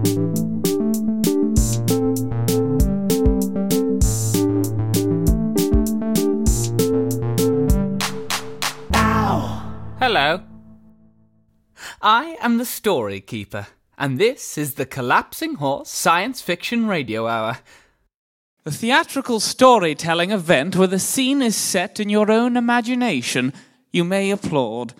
Hello. I am the Story Keeper, and this is the Collapsing Horse Science Fiction Radio Hour. A theatrical storytelling event where the scene is set in your own imagination. You may applaud.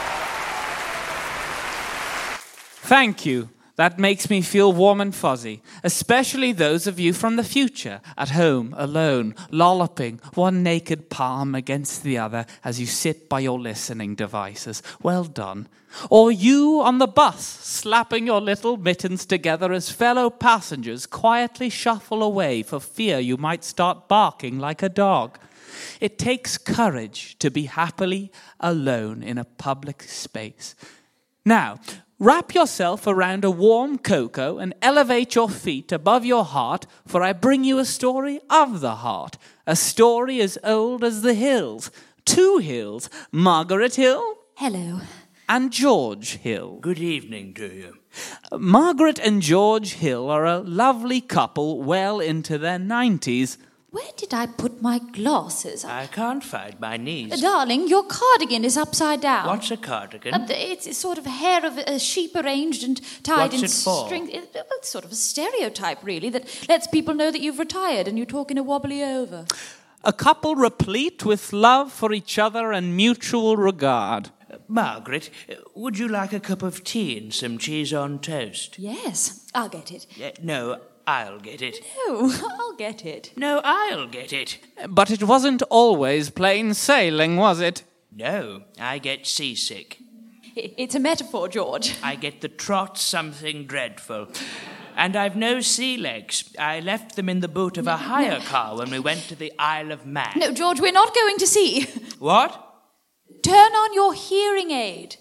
Thank you. That makes me feel warm and fuzzy, especially those of you from the future, at home, alone, lolloping, one naked palm against the other as you sit by your listening devices. Well done. Or you on the bus, slapping your little mittens together as fellow passengers quietly shuffle away for fear you might start barking like a dog. It takes courage to be happily alone in a public space. Now, wrap yourself around a warm cocoa and elevate your feet above your heart, for I bring you a story of the heart, a story as old as the hills. Two hills, Margaret Hill. Hello. And George Hill. Good evening to you. Margaret and George Hill are a lovely couple well into their 90s. Where did I put my glasses? I can't find my knees. Darling, your cardigan is upside down. What's a cardigan? It's sort of hair of a sheep arranged and tied What's in it for? string. It's sort of a stereotype, really, that lets people know that you've retired and you talk in a wobbly over. A couple replete with love for each other and mutual regard. Margaret, would you like a cup of tea and some cheese on toast? Yes, I'll get it. No, I'll get it. No, I'll get it. No, I'll get it. But it wasn't always plain sailing, was it? No, I get seasick. It's a metaphor, George. I get the trot something dreadful. And I've no sea legs. I left them in the boot of a hire car when we went to the Isle of Man. No, George, we're not going to sea. What? Turn on your hearing aid.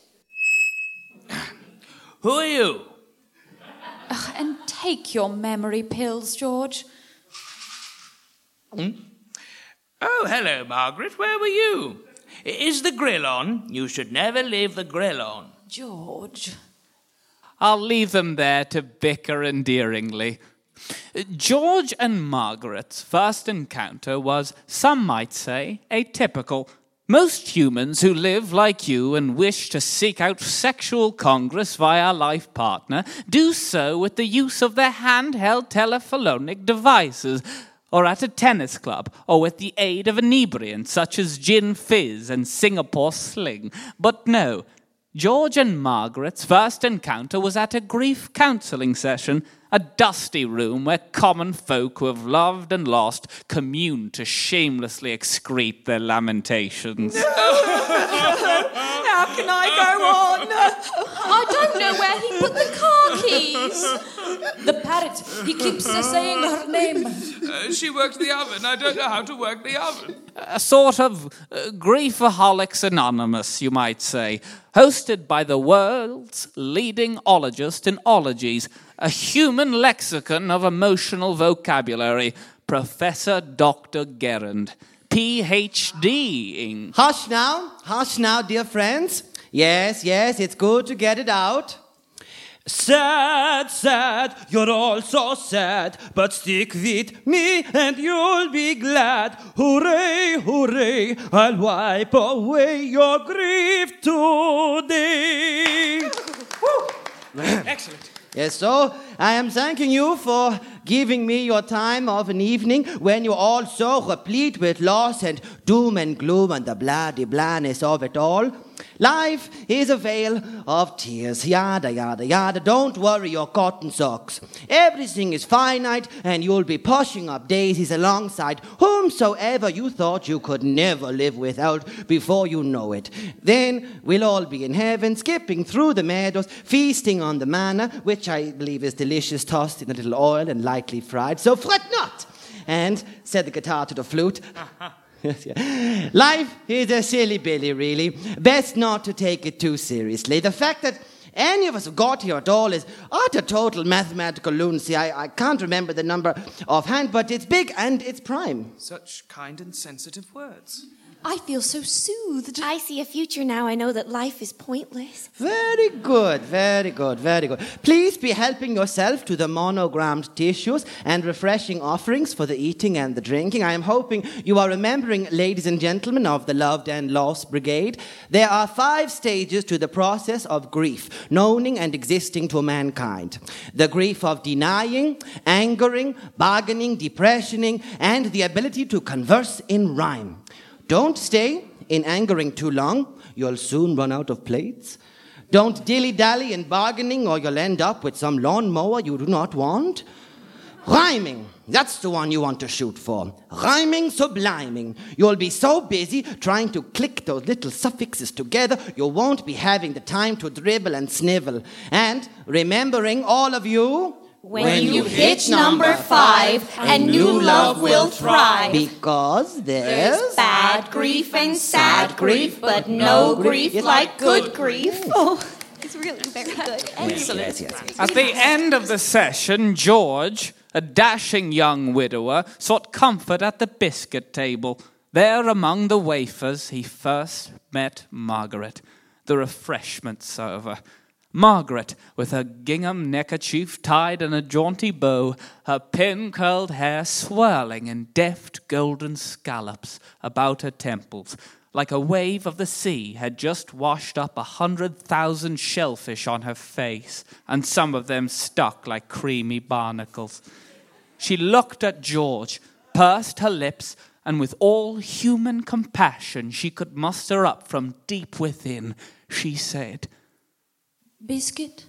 Who are you? And take your memory pills, George. Oh, hello, Margaret. Where were you? Is the grill on? You should never leave the grill on. George. I'll leave them there to bicker endearingly. George and Margaret's first encounter was, some might say, atypical. Most humans who live like you and wish to seek out sexual congress via a life partner do so with the use of their handheld telephonic devices, or at a tennis club, or with the aid of inebriants such as gin fizz and Singapore sling. But no, George and Margaret's first encounter was at a grief counselling session, a dusty room where common folk who have loved and lost commune to shamelessly excrete their lamentations. How can I go on? I don't know where he put the car keys. The parrot, he keeps saying her name. She works the oven. I don't know how to work the oven. A sort of Griefaholics Anonymous, you might say, hosted by the world's leading ologist in ologies, a human lexicon of emotional vocabulary, Professor Dr. Gerund, Ph.D. Hush now, dear friends. Yes, it's good to get it out. Sad, you're all so sad, but stick with me and you'll be glad. Hooray, I'll wipe away your grief today. Excellent. Yes, so I am thanking you for giving me your time of an evening when you're all so replete with loss and doom and gloom and the blah-de-blahness of it all. Life is a veil of tears, yada, yada, yada. Don't worry your cotton socks. Everything is finite and you'll be pushing up daisies alongside whomsoever you thought you could never live without before you know it. Then we'll all be in heaven, skipping through the meadows, feasting on the manna, which I believe is delicious, tossed in a little oil and lightly fried. So fret not! And, said the guitar to the flute, life is a silly billy, really. Best not to take it too seriously. The fact that any of us have got here at all is utter total mathematical lunacy. I can't remember the number offhand, but it's big and it's prime. Such kind and sensitive words. I feel so soothed. I see a future now. I know that life is pointless. Very good, very good, very good. Please be helping yourself to the monogrammed tissues and refreshing offerings for the eating and the drinking. I am hoping you are remembering, ladies and gentlemen of the Loved and Lost Brigade, there are 5 stages to the process of grief, known and existing to mankind. The grief of denying, angering, bargaining, depressioning, and the ability to converse in rhyme. Don't stay in angering too long. You'll soon run out of plates. Don't dilly-dally in bargaining or you'll end up with some lawnmower you do not want. Rhyming, that's the one you want to shoot for. Rhyming, subliming. You'll be so busy trying to click those little suffixes together, you won't be having the time to dribble and snivel. And remembering, all of you, When you hit number 5, a new love will thrive. because There's bad grief and sad grief, but no grief like good grief. Oh, it's really very good. Excellent. Yes. At the end of the session, George, a dashing young widower, sought comfort at the biscuit table. There among the wafers he first met Margaret, the refreshment server. Margaret, with her gingham neckerchief tied in a jaunty bow, her pin-curled hair swirling in deft golden scallops about her temples, like a wave of the sea had just washed up 100,000 shellfish on her face, and some of them stuck like creamy barnacles. She looked at George, pursed her lips, and with all human compassion she could muster up from deep within, she said, Biscuit?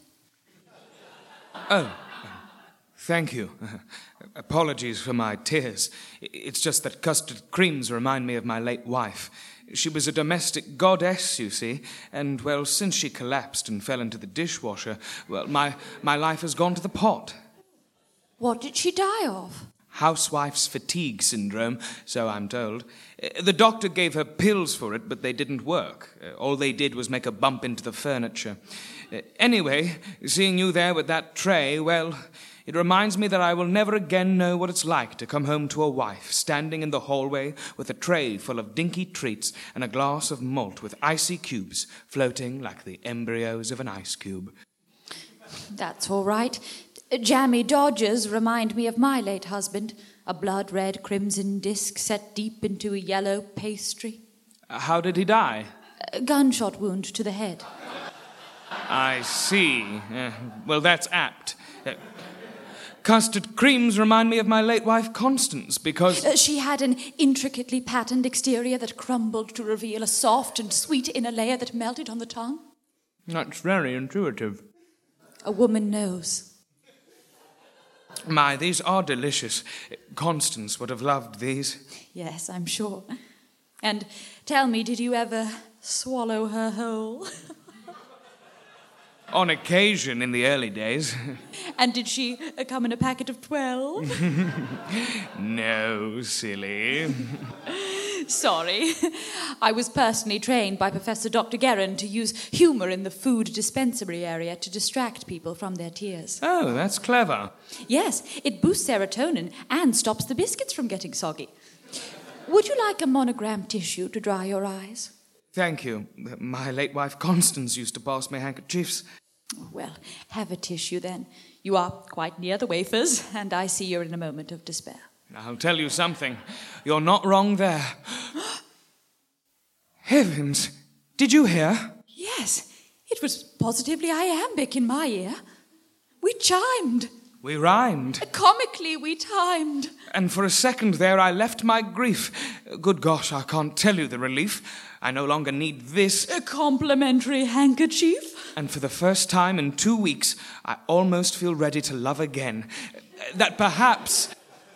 Oh, thank you. Apologies for my tears. It's just that custard creams remind me of my late wife. She was a domestic goddess, you see, and, well, since she collapsed and fell into the dishwasher, well, my life has gone to the pot. What did she die of? Housewife's fatigue syndrome, so I'm told. The doctor gave her pills for it, but they didn't work. All they did was make a bump into the furniture. Anyway, seeing you there with that tray, well, it reminds me that I will never again know what it's like to come home to a wife standing in the hallway with a tray full of dinky treats and a glass of malt with icy cubes floating like the embryos of an ice cube. That's all right. Jammy Dodgers remind me of my late husband, a blood-red crimson disc set deep into a yellow pastry. How did he die? A gunshot wound to the head. I see. Well, that's apt. Custard creams remind me of my late wife, Constance, because... She had an intricately patterned exterior that crumbled to reveal a soft and sweet inner layer that melted on the tongue. That's very intuitive. A woman knows. My, these are delicious. Constance would have loved these. Yes, I'm sure. And tell me, did you ever swallow her whole? On occasion in the early days. And did she come in a packet of 12? No, silly. Sorry. I was personally trained by Professor Dr. Guerin to use humour in the food dispensary area to distract people from their tears. Oh, that's clever. Yes, it boosts serotonin and stops the biscuits from getting soggy. Would you like a monogram tissue to dry your eyes? Thank you. My late wife Constance used to pass me handkerchiefs. Well, have a tissue then. You are quite near the wafers, and I see you're in a moment of despair. I'll tell you something. You're not wrong there. Heavens! Did you hear? Yes, it was positively iambic in my ear. We chimed. We rhymed. Comically, we timed. And for a second there I left my grief. Good gosh, I can't tell you the relief. I no longer need this. A complimentary handkerchief. And for the first time in 2 weeks, I almost feel ready to love again. That perhaps...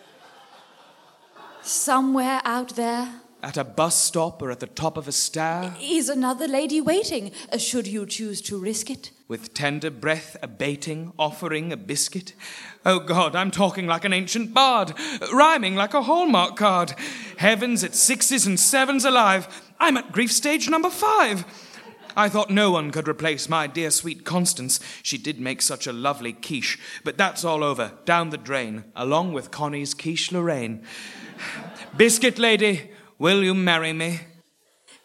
Somewhere out there... At a bus stop or at the top of a stair... is another lady waiting, should you choose to risk it. With tender breath abating, offering a biscuit. Oh God, I'm talking like an ancient bard, rhyming like a Hallmark card. Heavens, it's 6s and 7s alive. I'm at grief stage number 5. I thought no one could replace my dear sweet Constance. She did make such a lovely quiche, but that's all over, down the drain, along with Connie's quiche Lorraine. Biscuit lady, will you marry me?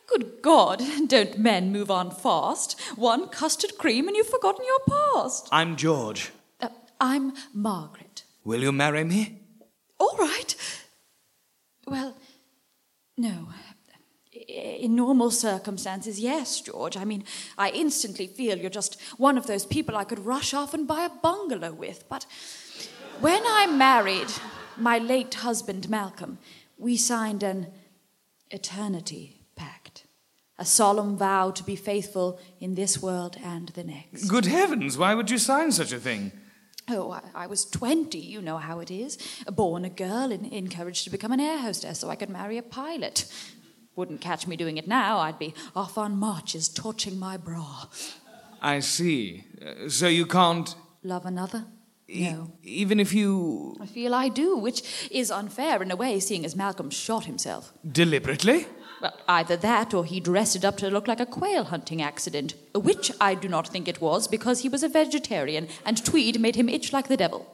Good God, don't men move on fast? One custard cream and you've forgotten your past. I'm George. I'm Margaret. Will you marry me? All right. Well, no. In normal circumstances, yes, George. I mean, I instantly feel you're just one of those people I could rush off and buy a bungalow with. But when I married my late husband, Malcolm, we signed an eternity pact. A solemn vow to be faithful in this world and the next. Good heavens, why would you sign such a thing? Oh, I was 20, you know how it is. Born a girl and encouraged to become an air hostess so I could marry a pilot. Wouldn't catch me doing it now. I'd be off on marches torching my bra. I see. So you can't... Love another? No. Even if you... I feel I do, which is unfair in a way, seeing as Malcolm shot himself. Deliberately? Well, either that or he dressed it up to look like a quail hunting accident, which I do not think it was because he was a vegetarian and tweed made him itch like the devil.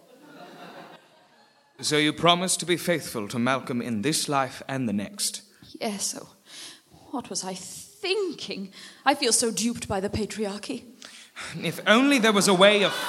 So you promise to be faithful to Malcolm in this life and the next? Yes, oh, what was I thinking? I feel so duped by the patriarchy. If only there was a way of...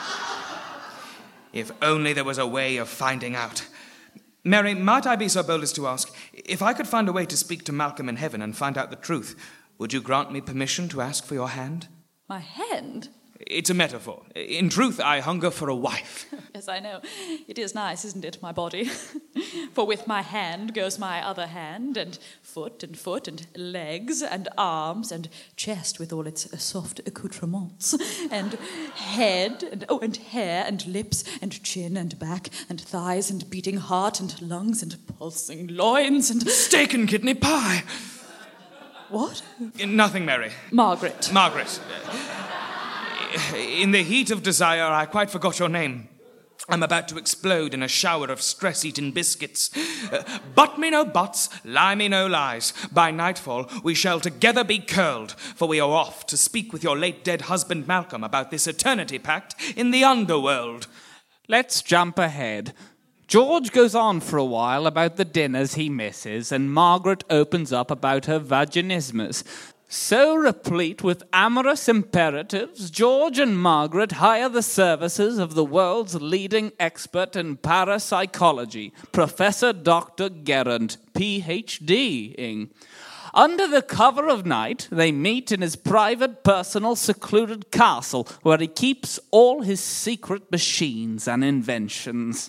If only there was a way of finding out. Mary, might I be so bold as to ask, if I could find a way to speak to Malcolm in heaven and find out the truth, would you grant me permission to ask for your hand? My hand? It's a metaphor. In truth, I hunger for a wife. Yes, I know. It is nice, isn't it, my body? For with my hand goes my other hand, and foot, and legs, and arms, and chest with all its soft accoutrements, and head, and hair, and lips, and chin, and back, and thighs, and beating heart, and lungs, and pulsing loins, and... Steak and kidney pie! What? Nothing, Mary. Margaret. Margaret. In the heat of desire, I quite forgot your name. I'm about to explode in a shower of stress-eaten biscuits. Butt me no buts, lie me no lies. By nightfall, we shall together be curled, for we are off to speak with your late dead husband Malcolm about this eternity pact in the underworld. Let's jump ahead. George goes on for a while about the dinners he misses, and Margaret opens up about her vaginismus. So replete with amorous imperatives, George and Margaret hire the services of the world's leading expert in parapsychology, Professor Dr. Gerund, Ph.D. Under the cover of night, they meet in his private, personal, secluded castle, where he keeps all his secret machines and inventions.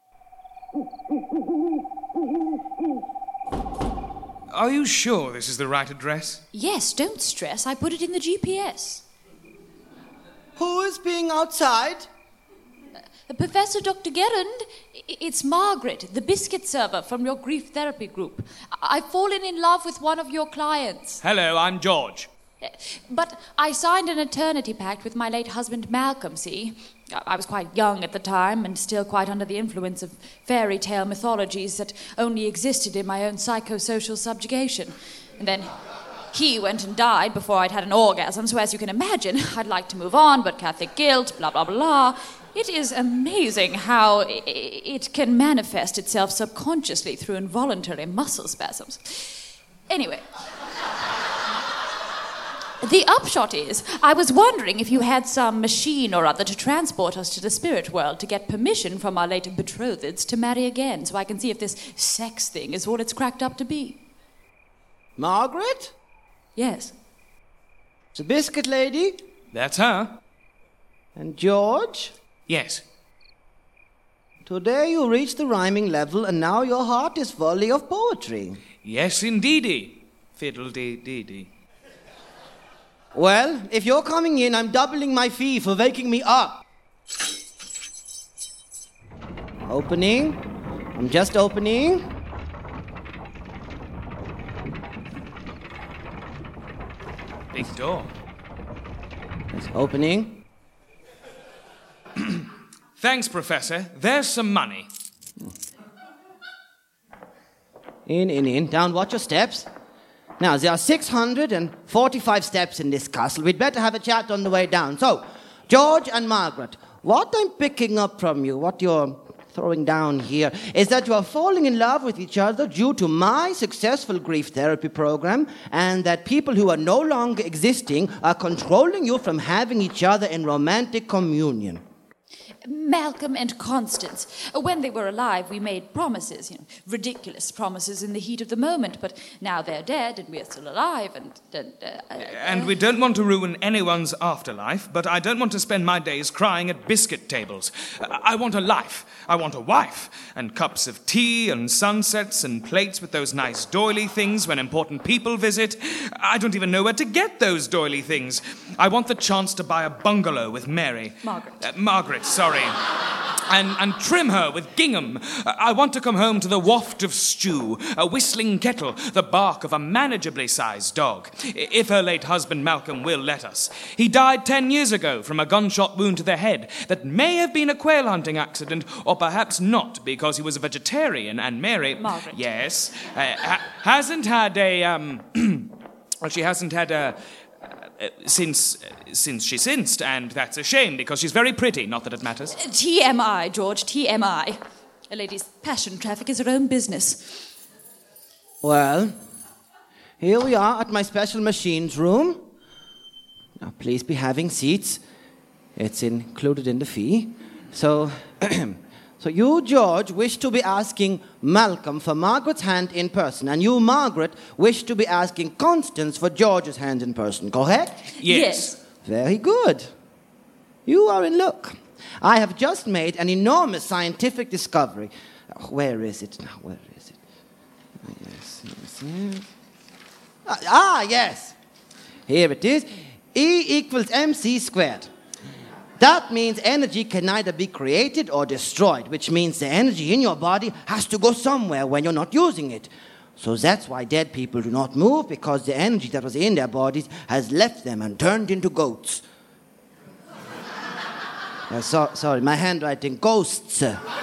Are you sure this is the right address? Yes, don't stress. I put it in the GPS. Who is being outside? Professor Dr. Gerund, it's Margaret, the biscuit server from your grief therapy group. I've fallen in love with one of your clients. Hello, I'm George. But I signed an eternity pact with my late husband Malcolm, see? I was quite young at the time and still quite under the influence of fairy tale mythologies that only existed in my own psychosocial subjugation. And then he went and died before I'd had an orgasm, so as you can imagine, I'd like to move on, but Catholic guilt, blah, blah, blah. It is amazing how it can manifest itself subconsciously through involuntary muscle spasms. Anyway... The upshot is, I was wondering if you had some machine or other to transport us to the spirit world to get permission from our late betrotheds to marry again, so I can see if this sex thing is what it's cracked up to be. Margaret? Yes. The biscuit lady? That's her. And George? Yes. Today you reached the rhyming level, and now your heart is volley of poetry. Yes, indeedy. Fiddle-dee-dee-dee. Well, if you're coming in, I'm doubling my fee for waking me up. Opening. I'm just opening. Big door. It's opening. Thanks, Professor. There's some money. In. Down, watch your steps. Now, there are 645 steps in this castle. We'd better have a chat on the way down. So, George and Margaret, what I'm picking up from you, what you're throwing down here is that you are falling in love with each other due to my successful grief therapy program, and that people who are no longer existing are controlling you from having each other in romantic communion. Malcolm and Constance. When they were alive, we made promises, ridiculous promises in the heat of the moment, but now they're dead and we're still alive And we don't want to ruin anyone's afterlife, but I don't want to spend my days crying at biscuit tables. I want a life. I want a wife, and cups of tea and sunsets and plates with those nice doily things when important people visit. I don't even know where to get those doily things. I want the chance to buy a bungalow with Mary. Margaret, sorry. And trim her with gingham. I want to come home to the waft of stew, a whistling kettle, the bark of a manageably sized dog. If her late husband Malcolm will let us. He died 10 years ago from a gunshot wound to the head that may have been a quail hunting accident, or perhaps not, because he was a vegetarian, and Mary... Margaret. Yes. Hasn't had a... well, she hasn't had a... Since she cinced, and that's a shame, because she's very pretty, not that it matters. TMI, George, TMI. A lady's passion traffic is her own business. Well, here we are at my special machines room. Now, please be having seats. It's included in the fee. So, so you, George, wish to be asking Malcolm for Margaret's hand in person, and you, Margaret, wish to be asking Constance for George's hand in person, correct? Yes. Very good. You are in luck. I have just made an enormous scientific discovery. Where is it now? Where is it? Yes. Yes. Here it is. E equals mc squared. That means energy can neither be created or destroyed, which means the energy in your body has to go somewhere when you're not using it. So that's why dead people do not move, because the energy that was in their bodies has left them and turned into goats. Sorry, my handwriting, ghosts.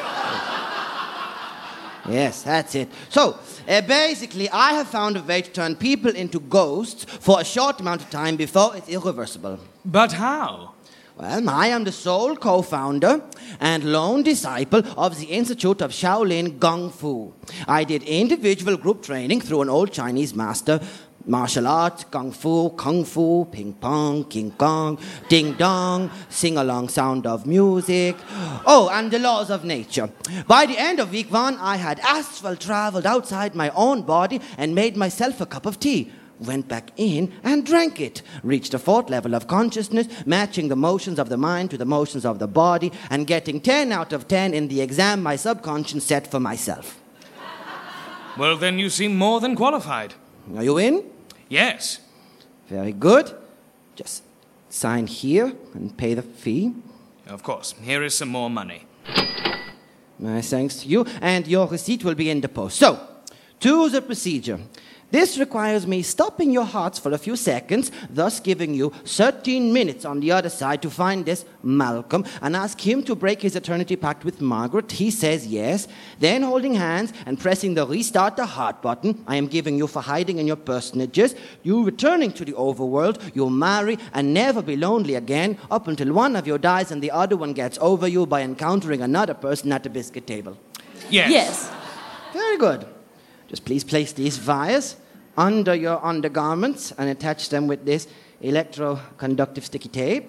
Yes, that's it. So, basically, I have found a way to turn people into ghosts for a short amount of time before it's irreversible. But how? Well, I am the sole co-founder and lone disciple of the Institute of Shaolin Kung Fu. I did individual group training through an old Chinese master, martial arts, kung fu, ping pong, king kong, ding dong, sing-along sound of music. Oh, and the laws of nature. By the end of week 1, I had astral traveled outside my own body and made myself a cup of tea. Went back in and drank it. Reached the 4th level of consciousness, matching the motions of the mind to the motions of the body, and getting 10 out of 10 in the exam my subconscious set for myself. Well, then you seem more than qualified. Are you in? Yes. Very good. Just sign here and pay the fee. Of course. Here is some more money. My thanks to you, and your receipt will be in the post. So, to the procedure. This requires me stopping your hearts for a few seconds, thus giving you 13 minutes on the other side to find this Malcolm and ask him to break his eternity pact with Margaret. He says yes. Then holding hands and pressing the restart the heart button I am giving you for hiding in your personages, you returning to the overworld, you'll marry and never be lonely again up until one of you dies and the other one gets over you by encountering another person at the biscuit table. Yes. Very good. Just please place these wires under your undergarments and attach them with this electroconductive sticky tape.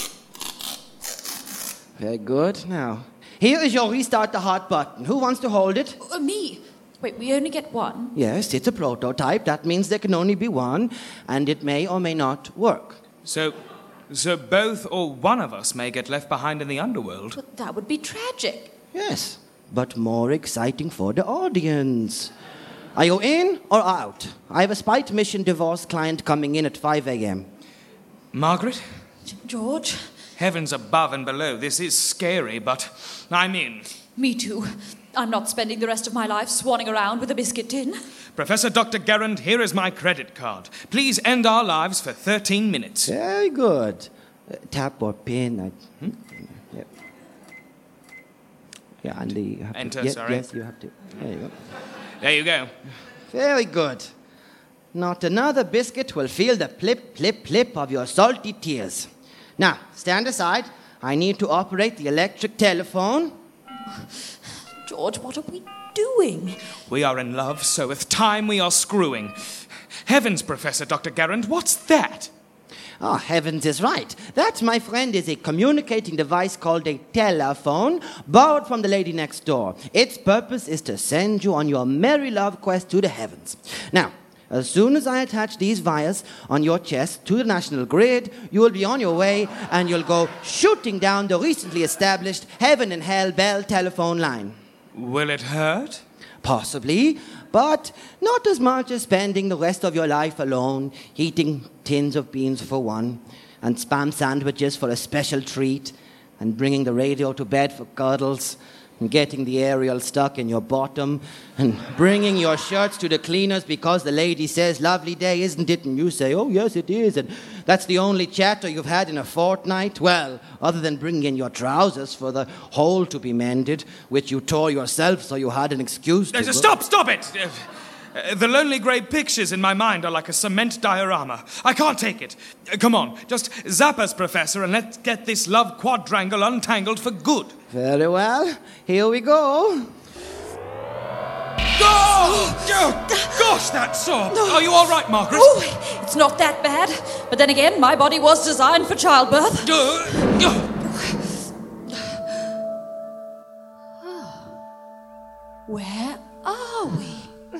Very good. Now, here is your restart the heart button. Who wants to hold it? Me. Wait, we only get one? Yes, it's a prototype. That means there can only be one, and it may or may not work. So both or one of us may get left behind in the underworld. But that would be tragic. Yes, but more exciting for the audience. Are you in or out? I have a spite mission divorce client coming in at 5 a.m. Margaret? George? Heavens above and below, this is scary, but I'm in. Me too. I'm not spending the rest of my life swanning around with a biscuit tin. Professor Dr. Garand, here is my credit card. Please end our lives for 13 minutes. Very good. Tap or pin. Yep. Yeah, and you have Enter, to, sorry. Yes, you have to. There you go. There you go. Very good. Not another biscuit will feel the plip, plip, plip of your salty tears. Now, stand aside. I need to operate the electric telephone. George, what are we doing? We are in love, so with time we are screwing. Heavens, Professor Dr. Garand, what's that? Oh, heavens is right. That, my friend, is a communicating device called a telephone, borrowed from the lady next door. Its purpose is to send you on your merry love quest to the heavens. Now, as soon as I attach these wires on your chest to the national grid, you will be on your way and you'll go shooting down the recently established Heaven and Hell Bell telephone line. Will it hurt? Possibly, but not as much as spending the rest of your life alone, eating tins of beans for one, and spam sandwiches for a special treat, and bringing the radio to bed for cuddles, and getting the aerial stuck in your bottom, and bringing your shirts to the cleaners because the lady says, "Lovely day, isn't it?" And you say, "Oh, yes, it is." And that's the only chatter you've had in a fortnight. Well, other than bringing in your trousers for the hole to be mended, which you tore yourself so you had an excuse to... Stop it! The lonely grey pictures in my mind are like a cement diorama. I can't take it. Come on, just zap us, Professor, and let's get this love quadrangle untangled for good. Very well. Here we go. Gosh, that's sore. Are you all right, Margaret? Oh, it's not that bad. But then again, my body was designed for childbirth. Where are we?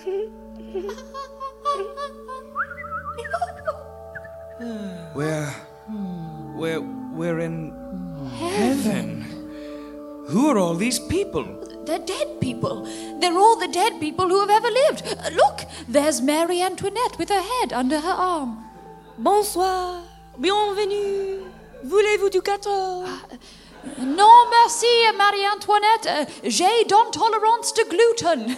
We're in heaven. Who are all these people? They're dead people. They're all the dead people who have ever lived. Look, there's Marie Antoinette with her head under her arm. Bonsoir. Bienvenue. Voulez-vous du gâteau? Non, merci, Marie Antoinette. J'ai d'intolérance de gluten.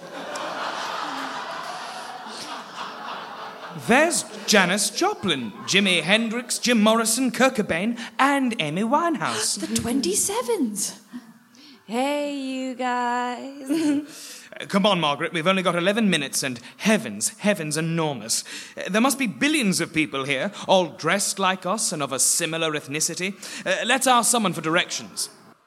There's Janis Joplin, Jimi Hendrix, Jim Morrison, Kurt Cobain, and Amy Winehouse. The 27s. Hey, you guys. Come on, Margaret, we've only got 11 minutes, and heaven's enormous. There must be billions of people here, all dressed like us and of a similar ethnicity. Let's ask someone for directions.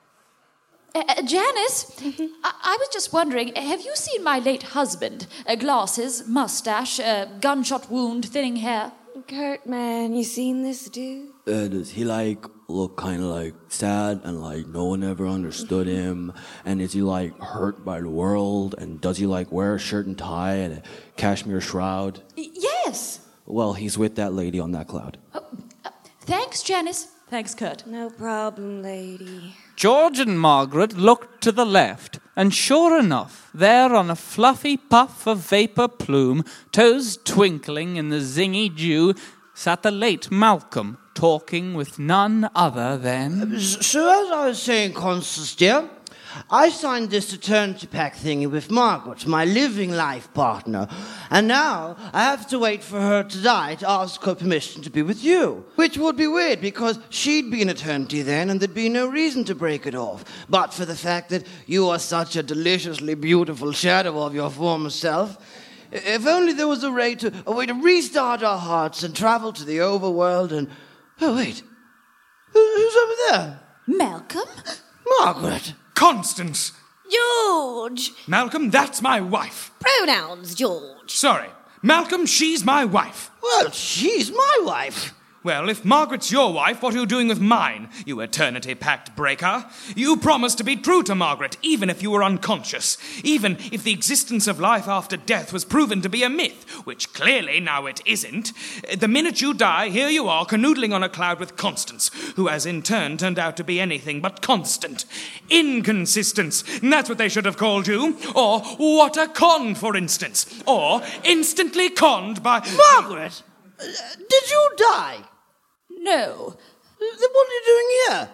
Janice, I was just wondering, have you seen my late husband? Glasses, mustache, gunshot wound, thinning hair. Kurt, man, you seen this dude? Does he look kind of sad and no one ever understood him? And is he hurt by the world? And does he wear a shirt and tie and a cashmere shroud? Yes. Well, he's with that lady on that cloud. Thanks, Janice. Thanks, Kurt. No problem, lady. George and Margaret looked to the left, and sure enough, there on a fluffy puff of vapour plume, toes twinkling in the zingy dew, sat the late Malcolm, talking with none other than... So as I was saying, Constance dear, I signed this eternity pack thingy with Margaret, my living life partner, and now I have to wait for her to die to ask her permission to be with you. Which would be weird, because she'd be in eternity then, and there'd be no reason to break it off, but for the fact that you are such a deliciously beautiful shadow of your former self. If only there was a way to restart our hearts and travel to the overworld and... Oh, wait. Who's over there? Malcolm? Margaret. Constance! George! Malcolm, that's my wife. Pronouns, George. Sorry. Malcolm, she's my wife. Well, she's my wife. Well, if Margaret's your wife, what are you doing with mine, you eternity pact breaker? You promised to be true to Margaret, even if you were unconscious. Even if the existence of life after death was proven to be a myth, which clearly now it isn't. The minute you die, here you are, canoodling on a cloud with Constance, who has in turn turned out to be anything but constant. Inconsistence, that's what they should have called you. Or what a con, for instance. Or instantly conned by... Margaret! Did you die? No. Then what are you doing here?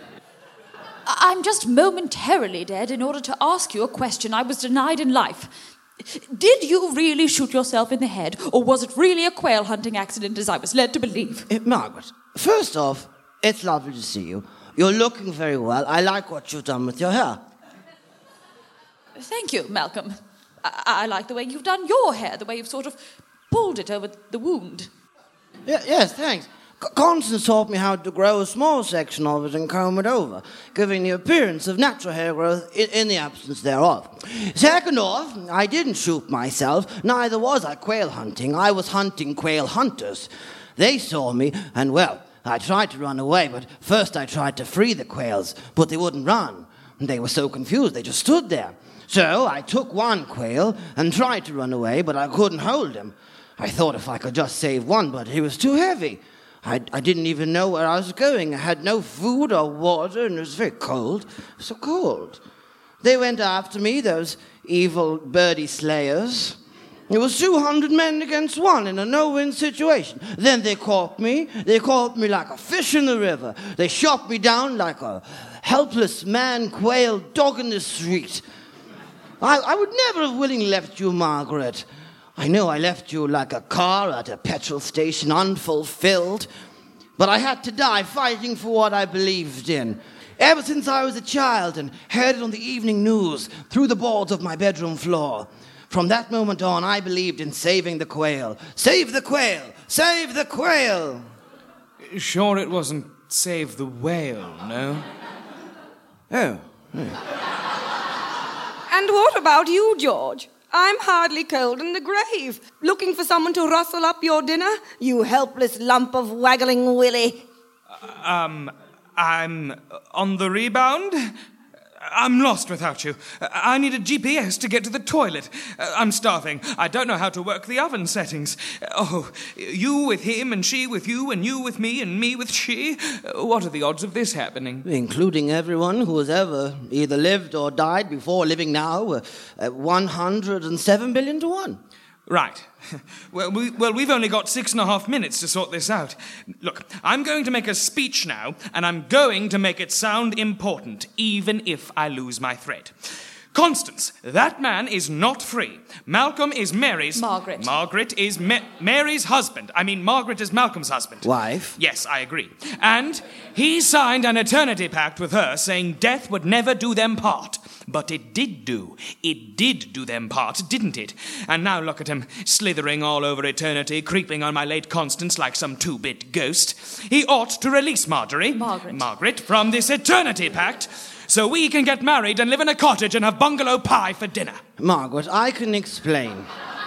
I'm just momentarily dead in order to ask you a question I was denied in life. Did you really shoot yourself in the head, or was it really a quail hunting accident as I was led to believe? Margaret, first off, it's lovely to see you. You're looking very well. I like what you've done with your hair. Thank you, Malcolm. I like the way you've done your hair, the way you've sort of pulled it over the wound. Yes, thanks. Constance taught me how to grow a small section of it and comb it over, giving the appearance of natural hair growth in the absence thereof. Second off, I didn't shoot myself, neither was I quail hunting. I was hunting quail hunters. They saw me, and well, I tried to run away, but first I tried to free the quails, but they wouldn't run. They were so confused, they just stood there. So I took one quail and tried to run away, but I couldn't hold him. I thought if I could just save one, but he was too heavy. I didn't even know where I was going. I had no food or water, and it was very cold. So cold. They went after me, those evil birdie slayers. It was 200 men against one in a no-win situation. Then they caught me. They caught me like a fish in the river. They shot me down like a helpless man-quail dog in the street. I would never have willingly left you, Margaret. I know I left you like a car at a petrol station, unfulfilled. But I had to die fighting for what I believed in. Ever since I was a child and heard it on the evening news through the boards of my bedroom floor. From that moment on, I believed in saving the quail. Save the quail! Save the quail! Sure it wasn't save the whale, no? Oh. And what about you, George? I'm hardly cold in the grave. Looking for someone to rustle up your dinner? You helpless lump of waggling willy. I'm on the rebound. I'm lost without you. I need a GPS to get to the toilet. I'm starving. I don't know how to work the oven settings. Oh, you with him and she with you and you with me and me with she. What are the odds of this happening? Including everyone who has ever either lived or died before living now, 107 billion to 1. Right. Well, we've only got 6.5 minutes to sort this out. Look, I'm going to make a speech now, and I'm going to make it sound important, even if I lose my thread. Constance, that man is not free. Malcolm is Mary's... Margaret. Margaret is Mary's husband. I mean, Margaret is Malcolm's husband. Wife? Yes, I agree. And he signed an eternity pact with her, saying death would never do them part. But it did do. It did do them part, didn't it? And now look at him, slithering all over eternity, creeping on my late Constance like some 2-bit ghost. He ought to release Margaret, from this eternity pact, so we can get married and live in a cottage and have bungalow pie for dinner. Margaret, I can explain.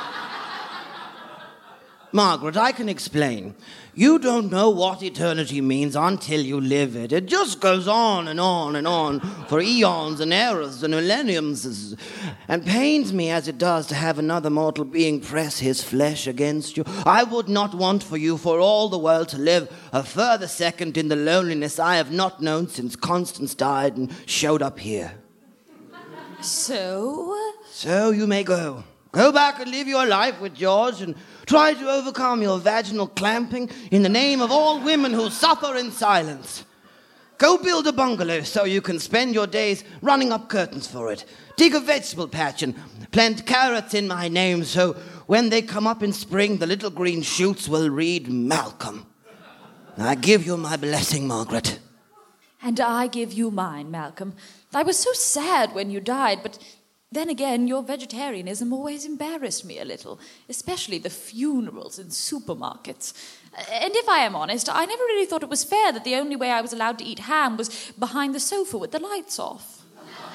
Margaret, I can explain. You don't know what eternity means until you live it. It just goes on and on and on for eons and eras and millenniums. And pains me as it does to have another mortal being press his flesh against you. I would not want for you for all the world to live a further second in the loneliness I have not known since Constance died and showed up here. So you may go. Go back and live your life with George and try to overcome your vaginal clamping in the name of all women who suffer in silence. Go build a bungalow so you can spend your days running up curtains for it. Dig a vegetable patch and plant carrots in my name so when they come up in spring, the little green shoots will read Malcolm. I give you my blessing, Margaret. And I give you mine, Malcolm. I was so sad when you died, but... then again, your vegetarianism always embarrassed me a little, especially the funerals in supermarkets. And if I am honest, I never really thought it was fair that the only way I was allowed to eat ham was behind the sofa with the lights off.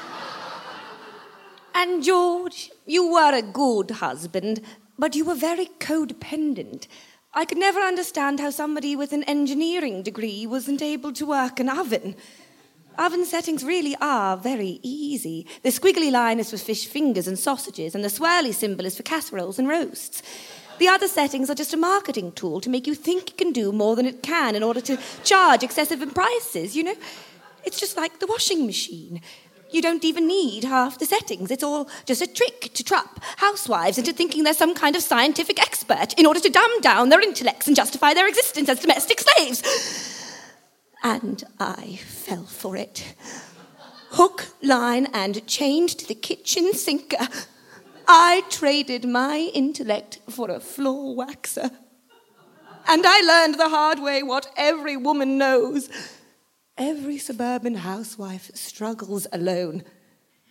And George, you were a good husband, but you were very codependent. I could never understand how somebody with an engineering degree wasn't able to work an oven. Oven settings really are very easy. The squiggly line is for fish fingers and sausages, and the swirly symbol is for casseroles and roasts. The other settings are just a marketing tool to make you think it can do more than it can in order to charge excessive prices, you know? It's just like the washing machine. You don't even need half the settings. It's all just a trick to trap housewives into thinking they're some kind of scientific expert in order to dumb down their intellects and justify their existence as domestic slaves. And I fell for it. Hook, line, and chained to the kitchen sinker. I traded my intellect for a floor waxer. And I learned the hard way what every woman knows. Every suburban housewife struggles alone.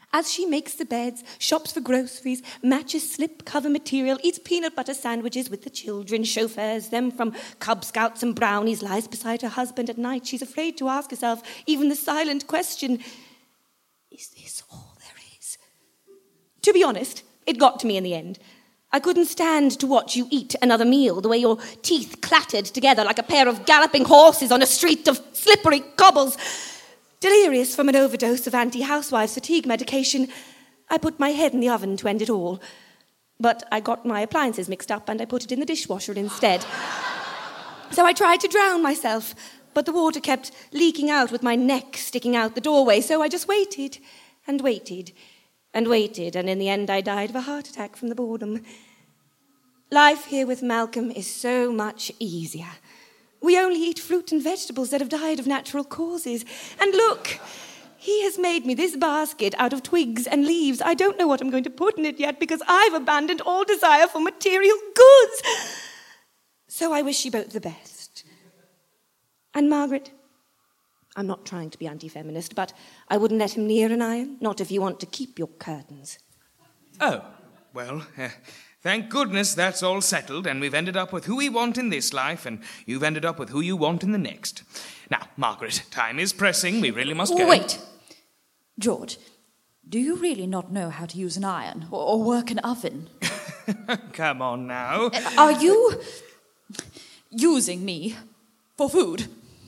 As she makes the beds, shops for groceries, matches slip cover material, eats peanut butter sandwiches with the children, chauffeurs them from Cub Scouts and brownies, lies beside her husband at night, she's afraid to ask herself even the silent question, is this all there is? To be honest, it got to me in the end. I couldn't stand to watch you eat another meal, the way your teeth clattered together like a pair of galloping horses on a street of slippery cobbles. Delirious from an overdose of anti-housewives fatigue medication, I put my head in the oven to end it all. But I got my appliances mixed up and I put it in the dishwasher instead. So I tried to drown myself, but the water kept leaking out with my neck sticking out the doorway, so I just waited and waited and waited, and in the end I died of a heart attack from the boredom. Life here with Malcolm is so much easier. We only eat fruit and vegetables that have died of natural causes. And look, he has made me this basket out of twigs and leaves. I don't know what I'm going to put in it yet because I've abandoned all desire for material goods. So I wish you both the best. And Margaret, I'm not trying to be anti-feminist, but I wouldn't let him near an iron, not if you want to keep your curtains. Oh, well, thank goodness that's all settled, and we've ended up with who we want in this life, and you've ended up with who you want in the next. Now, Margaret, time is pressing. We really must go. Wait. George, do you really not know how to use an iron or work an oven? Come on now. Are you using me for food?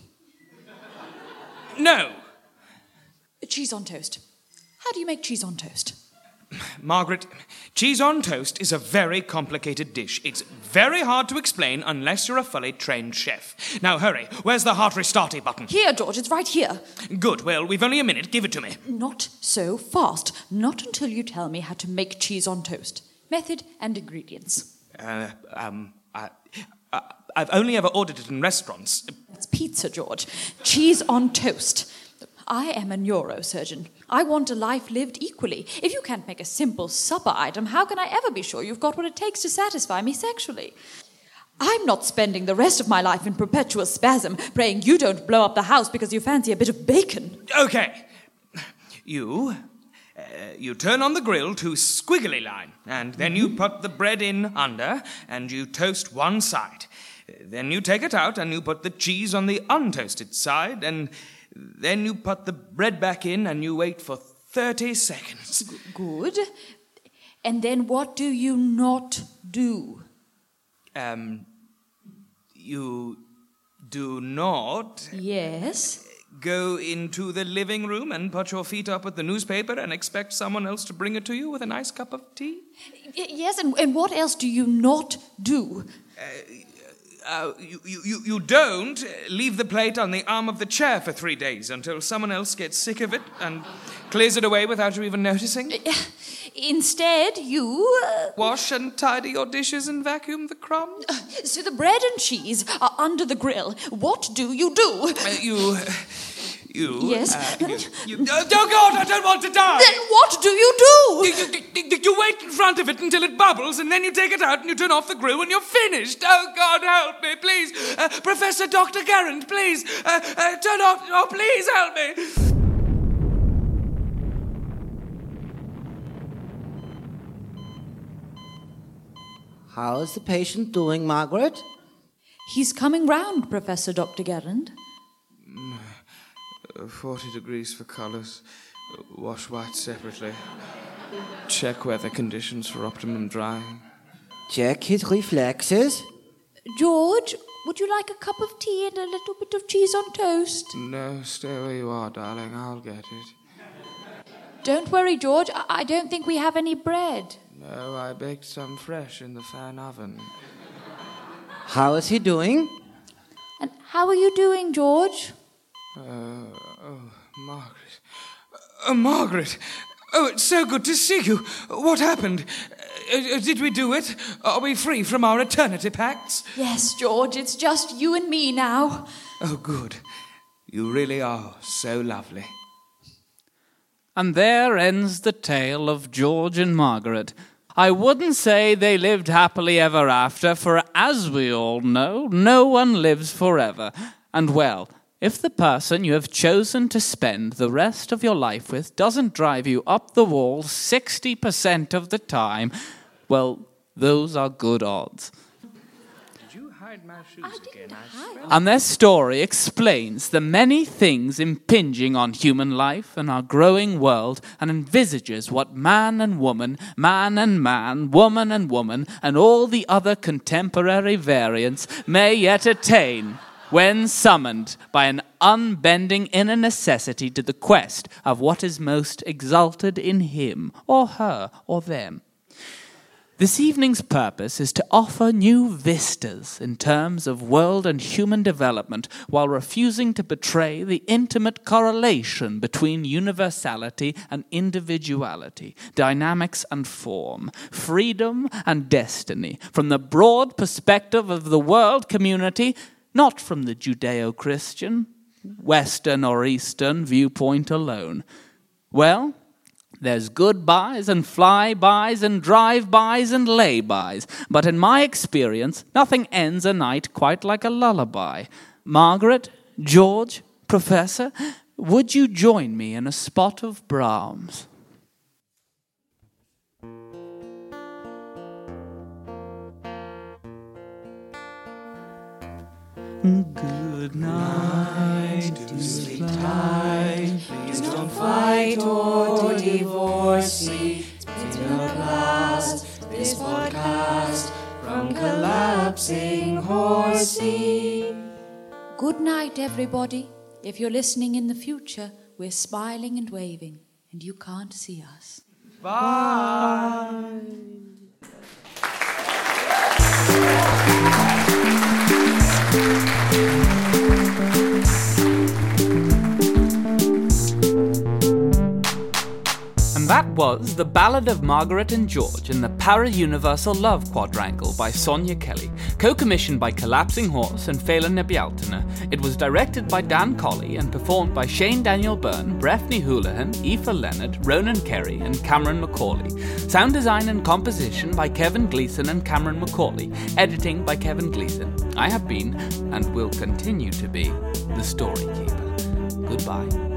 No. Cheese on toast. How do you make cheese on toast? Margaret, cheese on toast is a very complicated dish. It's very hard to explain unless you're a fully trained chef. Now hurry, where's the heart restarty button? Here, George, it's right here. Good, well, we've only a minute. Give it to me. Not so fast. Not until you tell me how to make cheese on toast. Method and ingredients. I've only ever ordered it in restaurants. It's pizza, George. Cheese on toast. I am a neurosurgeon. I want a life lived equally. If you can't make a simple supper item, how can I ever be sure you've got what it takes to satisfy me sexually? I'm not spending the rest of my life in perpetual spasm, praying you don't blow up the house because you fancy a bit of bacon. Okay. You turn on the grill to squiggly line, and then you put the bread in under, and you toast one side. Then you take it out, and you put the cheese on the untoasted side, and then you put the bread back in, and you wait for 30 seconds. Good. And then what do you not do? You do not... Yes? Go into the living room and put your feet up with the newspaper and expect someone else to bring it to you with a nice cup of tea? Yes, and what else do you not do? You don't leave the plate on the arm of the chair for 3 days until someone else gets sick of it and clears it away without you even noticing. Instead, you... Wash and tidy your dishes and vacuum the crumbs. So the bread and cheese are under the grill. What do you do? Yes? Oh, God, I don't want to die! Then what do you do? You wait in front of it until it bubbles, and then you take it out and you turn off the grill when you're finished. Oh, God, help me, please. Professor Dr. Garand, please. Turn off... Oh, please help me. How is the patient doing, Margaret? He's coming round, Professor Dr. Garand. 40 degrees for colours. Wash white separately. Check weather conditions for optimum drying. Check his reflexes. George, would you like a cup of tea and a little bit of cheese on toast? No, stay where you are, darling. I'll get it. Don't worry, George. I don't think we have any bread. No, I baked some fresh in the fan oven. How is he doing? And how are you doing, George? Margaret. Margaret! Oh, it's so good to see you. What happened? Did we do it? Are we free from our eternity pacts? Yes, George, it's just you and me now. Oh, good. You really are so lovely. And there ends the tale of George and Margaret. I wouldn't say they lived happily ever after, for as we all know, no one lives forever. And well, If the person you have chosen to spend the rest of your life with doesn't drive you up the wall 60% of the time, well, those are good odds. Did you hide my shoes again? And their story explains the many things impinging on human life and our growing world, and envisages what man and woman, man and man, woman and woman, and all the other contemporary variants may yet attain when summoned by an unbending inner necessity to the quest of what is most exalted in him or her or them. This evening's purpose is to offer new vistas in terms of world and human development while refusing to betray the intimate correlation between universality and individuality, dynamics and form, freedom and destiny, from the broad perspective of the world community, not from the Judeo-Christian, Western or Eastern viewpoint alone. Well, there's goodbyes and flybys and drive-bys and lay-bys, but in my experience, nothing ends a night quite like a lullaby. Margaret, George, Professor, would you join me in a spot of Brahms? Good night, do sleep tight. Please don't fight or divorce me. It's been a blast, this podcast, from Collapsing Horsey. Good night, everybody. If you're listening in the future, we're smiling and waving, and you can't see us. Bye. And that was The Ballad of Margaret and George in the Para-Universal Love Quadrangle by Sonia Kelly, co-commissioned by Collapsing Horse and Phelan Nebialtiner. It was directed by Dan Colley and performed by Shane Daniel Byrne, Breffney Houlihan, Aoife Leonard, Ronan Kerry and Cameron McCauley. Sound design and composition by Kevin Gleeson and Cameron McCauley. Editing by Kevin Gleeson. I have been, and will continue to be, the Story Keeper. Goodbye.